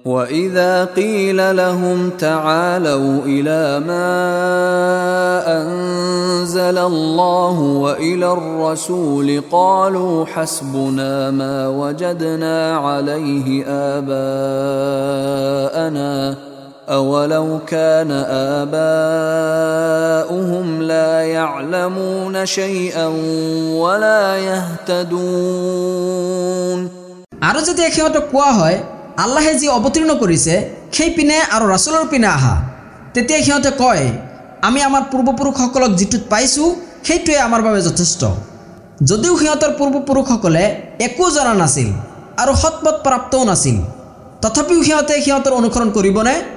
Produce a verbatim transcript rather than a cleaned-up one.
وإذا قيل لهم تعالوا إلى ما أنزل الله وإلى الرسول قالوا حسبنا ما وجدنا عليه آباءنا أولو كان آباؤهم لا يعلمون شيئا ولا يهتدون আরো যদি এখানে কোৱা হয় আল্লাহে যি অৱতীৰ্ণ কৰিছে সেই পিনে আৰু ৰাসূলৰ পিনে আহা তেতিয়া সিহঁতে কয় আমি আমাৰ পূৰ্বপুৰুষসকলক যিটো পাইছো সেইটোৱে আমাৰ বাবে যথেষ্ট। যদিও সিহঁতৰ পূৰ্বপুৰুষসকলে একো জনা নাছিল আৰু সৎপথ প্ৰাপ্তও নাছিল তথাপিও সিহঁতে সিহঁতৰ অনুসৰণ কৰিবনে?